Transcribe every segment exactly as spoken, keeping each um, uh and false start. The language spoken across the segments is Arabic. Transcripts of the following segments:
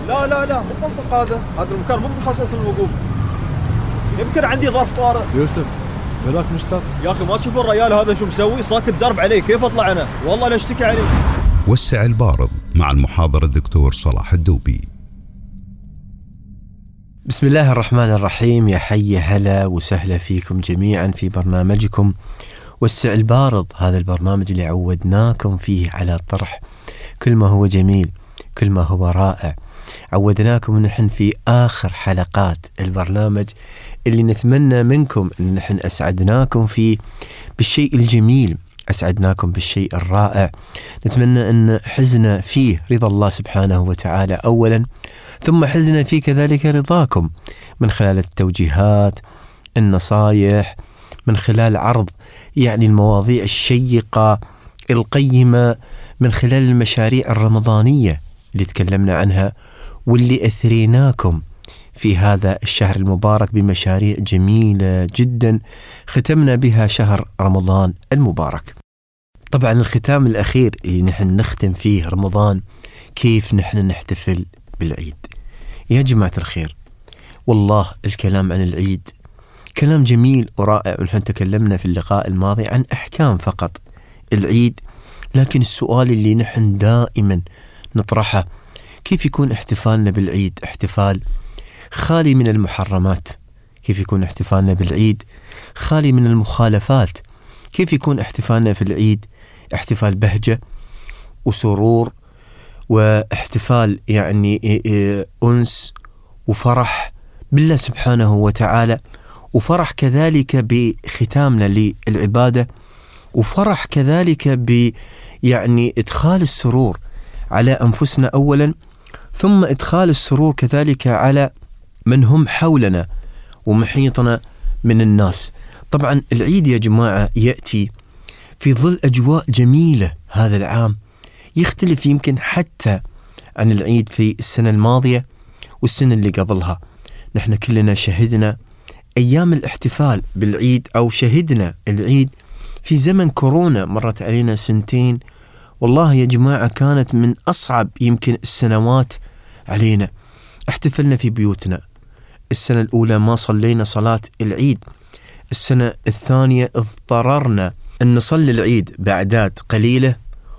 لا لا لا مو منطق هذا، هذا المكان مو مخصص للوقوف. يمكن عندي ظرف طارئ. يوسف بلاك مشتاق يا أخي ما تشوف الرجال هذا شو مسوي؟ ساكت درب عليه، كيف أطلع أنا؟ والله لا أشتكي عليه. والسع البارض مع المحاضر الدكتور صلاح الدوبي. بسم الله الرحمن الرحيم. يا حي هلا وسهلا فيكم جميعا في برنامجكم والسع البارض، هذا البرنامج اللي عودناكم فيه على طرح كل ما هو جميل، كل ما هو رائع. عودناكم نحن في آخر حلقات البرنامج اللي نتمنى منكم أن نحن أسعدناكم فيه بالشيء الجميل، أسعدناكم بالشيء الرائع. نتمنى أن حزنا فيه رضا الله سبحانه وتعالى أولا، ثم حزنا فيه كذلك رضاكم من خلال التوجيهات، النصايح، من خلال عرض يعني المواضيع الشيقة القيمة، من خلال المشاريع الرمضانية اللي تكلمنا عنها واللي أثريناكم في هذا الشهر المبارك بمشاريع جميلة جدا ختمنا بها شهر رمضان المبارك. طبعا الختام الأخير اللي نحن نختم فيه رمضان، كيف نحن نحتفل بالعيد. يا جماعة الخير، والله الكلام عن العيد كلام جميل ورائع، ونحن تكلمنا في اللقاء الماضي عن أحكام فقط العيد، لكن السؤال اللي نحن دائما نطرحه، كيف يكون احتفالنا بالعيد احتفال خالي من المحرمات؟ كيف يكون احتفالنا بالعيد خالي من المخالفات؟ كيف يكون احتفالنا في العيد احتفال بهجة وسرور واحتفال يعني أنس وفرح بالله سبحانه وتعالى، وفرح كذلك بختامنا للعبادة، وفرح كذلك ب يعني إدخال السرور على أنفسنا أولا، ثم إدخال السرور كذلك على من هم حولنا ومحيطنا من الناس. طبعا العيد يا جماعة يأتي في ظل أجواء جميلة هذا العام، يختلف يمكن حتى عن العيد في السنة الماضية والسنة اللي قبلها. نحن كلنا شهدنا أيام الاحتفال بالعيد، أو شهدنا العيد في زمن كورونا، مرت علينا سنتين والله يا جماعة كانت من أصعب يمكن السنوات علينا. احتفلنا في بيوتنا، السنة الأولى ما صلينا صلاة العيد، السنة الثانية اضطررنا أن نصلي العيد بأعداد قليلة،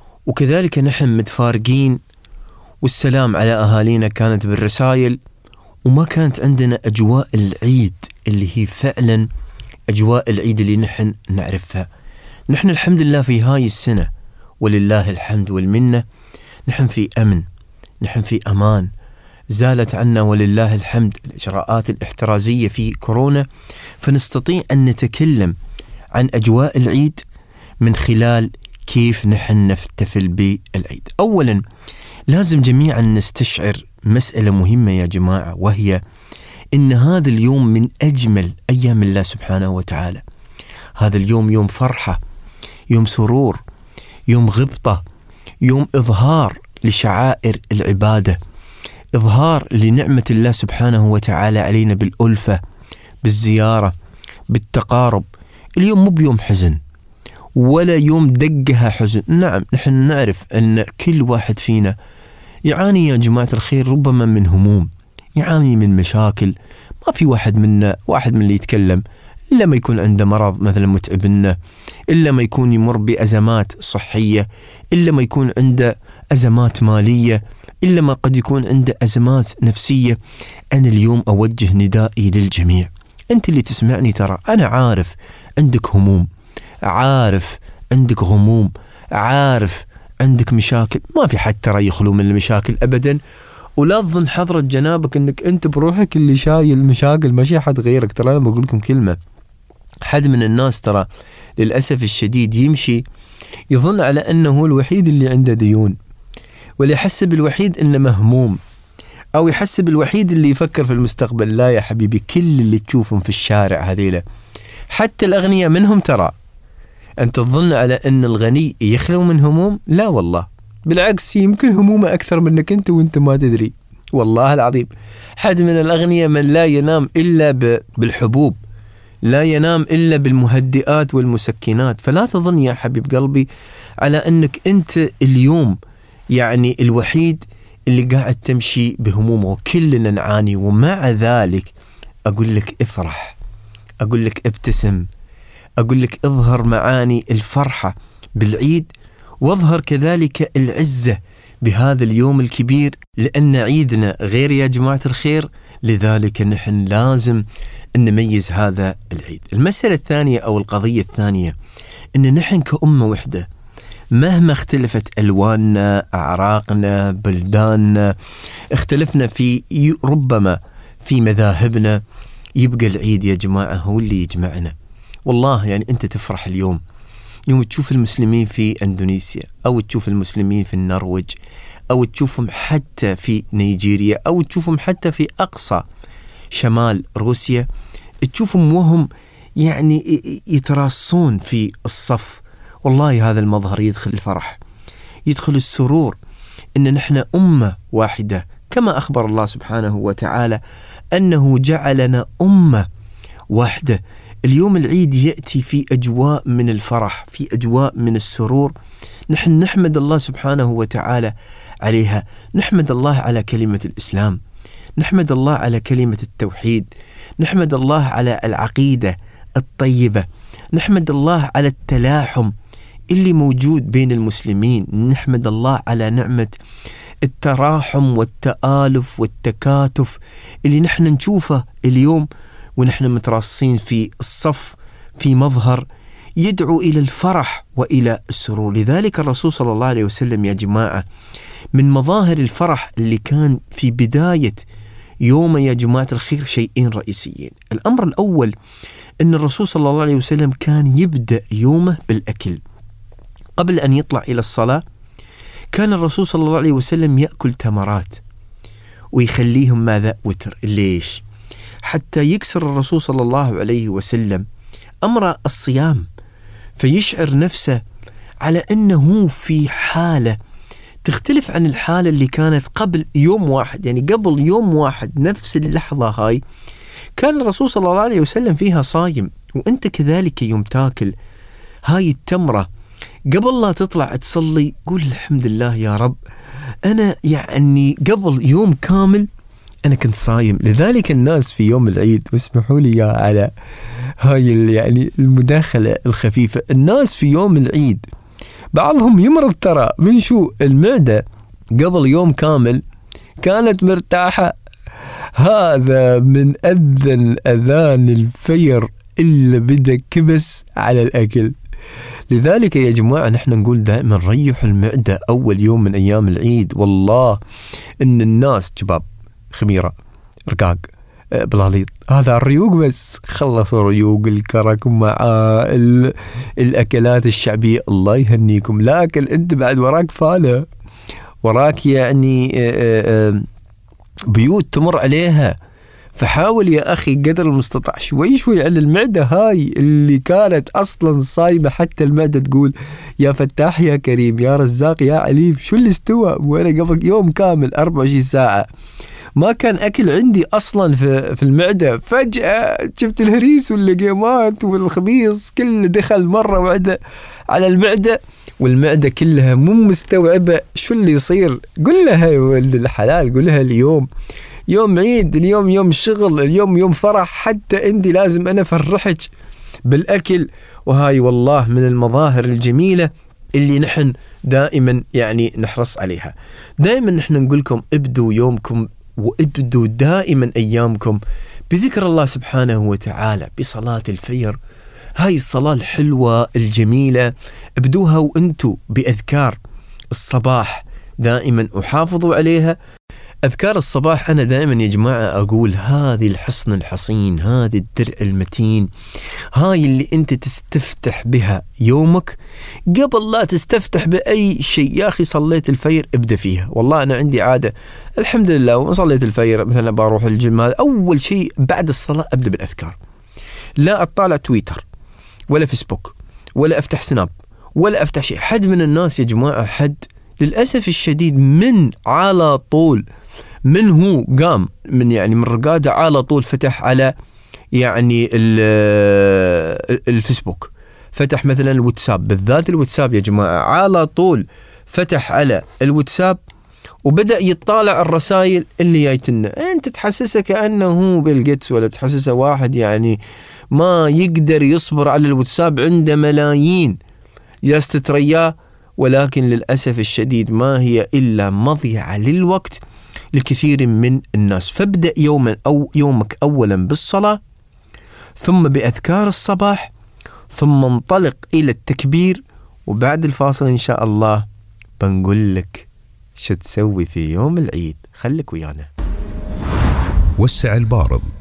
وكذلك نحن متفارقين، والسلام على أهالينا كانت بالرسائل، وما كانت عندنا أجواء العيد اللي هي فعلا أجواء العيد اللي نحن نعرفها. نحن الحمد لله في هاي السنة ولله الحمد والمنة نحن في أمن، نحن في أمان، زالت عنا ولله الحمد الإجراءات الاحترازية في كورونا، فنستطيع أن نتكلم عن أجواء العيد من خلال كيف نحن نحتفل بالعيد. أولا لازم جميعا نستشعر مسألة مهمة يا جماعة، وهي إن هذا اليوم من أجمل أيام الله سبحانه وتعالى. هذا اليوم يوم فرحة، يوم سرور، يوم غبطة، يوم إظهار لشعائر العبادة، إظهار لنعمة الله سبحانه وتعالى علينا بالألفة، بالزيارة، بالتقارب. اليوم مو بيوم حزن ولا يوم دقها حزن. نعم نحن نعرف أن كل واحد فينا يعاني يا جماعة الخير ربما من هموم، يعاني من مشاكل. ما في واحد منا واحد من اللي يتكلم إلا ما يكون عنده مرض مثلا متعبنا، إلا ما يكون يمر بأزمات صحية، إلا ما يكون عنده أزمات مالية، إلا ما قد يكون عنده أزمات نفسية. أنا اليوم أوجه ندائي للجميع، أنت اللي تسمعني ترى أنا عارف عندك هموم، عارف عندك غموم، عارف عندك مشاكل، ما في حد ترى يخلو من المشاكل أبدا. ولا تظن حضرة جنابك أنك أنت بروحك اللي شايل مشاكل، ماشي حد غيرك. ترى أنا بقول لكم كلمة، حد من الناس ترى للأسف الشديد يمشي يظن على أنه هو الوحيد اللي عنده ديون، ولا يحسب الوحيد أنه مهموم، أو يحسب الوحيد اللي يفكر في المستقبل. لا يا حبيبي، كل اللي تشوفهم في الشارع هذيلا حتى الأغنياء منهم ترى أنت تظن على أن الغني يخلو من هموم؟ لا والله، بالعكس يمكن همومه أكثر منك أنت وأنت ما تدري. والله العظيم حد من الأغنياء من لا ينام إلا بالحبوب، لا ينام إلا بالمهدئات والمسكنات. فلا تظن يا حبيب قلبي على أنك أنت اليوم يعني الوحيد اللي قاعد تمشي بهمومه، وكلنا نعاني، ومع ذلك أقول لك افرح، أقول لك ابتسم، أقول لك اظهر معاني الفرحة بالعيد، واظهر كذلك العزة بهذا اليوم الكبير، لأن عيدنا غير يا جماعة الخير، لذلك نحن لازم نميز هذا العيد. المسألة الثانية أو القضية الثانية أن نحن كأمة وحدة مهما اختلفت ألواننا، أعراقنا، بلداننا، اختلفنا في ربما في مذاهبنا، يبقى العيد يا جماعة هو اللي يجمعنا. والله يعني أنت تفرح اليوم يوم تشوف المسلمين في أندونيسيا، أو تشوف المسلمين في النرويج، أو تشوفهم حتى في نيجيريا، أو تشوفهم حتى في أقصى شمال روسيا، تشوفهم وهم يعني يتراصون في الصف. والله هذا المظهر يدخل الفرح، يدخل السرور، إن نحن أمة واحدة، كما أخبر الله سبحانه وتعالى أنه جعلنا أمة واحدة. اليوم العيد يأتي في أجواء من الفرح، في أجواء من السرور، نحن نحمد الله سبحانه وتعالى عليها. نحمد الله على كلمة الإسلام، نحمد الله على كلمة التوحيد، نحمد الله على العقيدة الطيبة، نحمد الله على التلاحم اللي موجود بين المسلمين، نحمد الله على نعمة التراحم والتآلف والتكاتف اللي نحن نشوفه اليوم ونحن متراصين في الصف، في مظهر يدعو إلى الفرح وإلى السرور. لذلك الرسول صلى الله عليه وسلم يا جماعة من مظاهر الفرح اللي كان في بداية يوم يا جماعة الخير شيئين رئيسيين. الأمر الأول أن الرسول صلى الله عليه وسلم كان يبدأ يومه بالأكل. قبل أن يطلع إلى الصلاة كان الرسول صلى الله عليه وسلم يأكل تمرات ويخليهم ماذا؟ وتر. ليش؟ حتى يكسر الرسول صلى الله عليه وسلم أمر الصيام، فيشعر نفسه على أنه في حالة تختلف عن الحالة اللي كانت قبل يوم واحد. يعني قبل يوم واحد نفس اللحظة هاي كان الرسول صلى الله عليه وسلم فيها صايم، وأنت كذلك يوم تاكل هاي التمرة قبل لا تطلع تصلي قول الحمد لله يا رب أنا يعني قبل يوم كامل أنا كنت صايم. لذلك الناس في يوم العيد، واسمحوا لي على هاي يعني المداخلة الخفيفة، الناس في يوم العيد بعضهم يمرض ترى من شو؟ المعدة قبل يوم كامل كانت مرتاحة. هذا من أذن أذان الفجر إلا بدأ كبس على الأكل. لذلك يا جماعة نحن نقول دائما ريحوا المعدة أول يوم من أيام العيد. والله إن الناس شباب خميرة رقاق بلاليط، هذا الريوق بس، خلصوا ريوق الكرك مع الأكلات الشعبية الله يهنيكم. لكن أنت بعد وراك فالة، وراك يعني بيوت تمر عليها، فحاول يا أخي قدر المستطاع شوي شوي على المعدة هاي اللي كانت أصلا صايمة. حتى المعدة تقول يا فتاح يا كريم يا رزاق يا عليم شو اللي استوى، وأنا قبل يوم كامل أربعة وعشرين ساعة ما كان أكل عندي أصلا في في المعدة، فجأة شفت الهريس واللقيمات والخبيص كله دخل مرة واحدة على المعدة، والمعدة كلها مو مستوعبة شو اللي يصير. قل لها يا ولد الحلال، قل لها اليوم يوم عيد، اليوم يوم شغل، اليوم يوم فرح، حتى أنت لازم أنا فرحك بالأكل. وهاي والله من المظاهر الجميلة اللي نحن دائما يعني نحرص عليها. دائما نحن نقولكم ابدوا يومكم وابدوا دائما أيامكم بذكر الله سبحانه وتعالى، بصلاة الفجر. هاي الصلاة الحلوة الجميلة ابدوها وانتوا بأذكار الصباح، دائما أحافظوا عليها. أذكار الصباح أنا دائما يا جماعة أقول هذه الحصن الحصين، هذه الدرع المتين، هاي اللي أنت تستفتح بها يومك قبل لا تستفتح بأي شيء. يا أخي صليت الفجر ابدأ فيها. والله أنا عندي عادة الحمد لله، وصليت الفجر مثلا بروح الجيم، أول شيء بعد الصلاة أبدأ بالأذكار. لا أطالع تويتر ولا فيسبوك ولا أفتح سناب ولا أفتح شيء. حد من الناس يا جماعة، حد للأسف الشديد من على طول من هو قام من يعني من رقادة على طول فتح على يعني الفيسبوك، فتح مثلا الواتساب، بالذات الواتساب يا جماعة على طول فتح على الواتساب وبدأ يطالع الرسائل اللي جايتنا. أنت تحسسه كأنه هو بيل جيتس، ولا تحسسه واحد يعني ما يقدر يصبر على الواتساب، عنده ملايين جالس تترياه، ولكن للأسف الشديد ما هي إلا مضيعة للوقت لكثير من الناس. فابدأ يوما أو يومك أولا بالصلاة، ثم بأذكار الصباح، ثم انطلق إلى التكبير. وبعد الفاصل إن شاء الله بنقول لك شو تسوي في يوم العيد. خليك ويانا. وسع البارد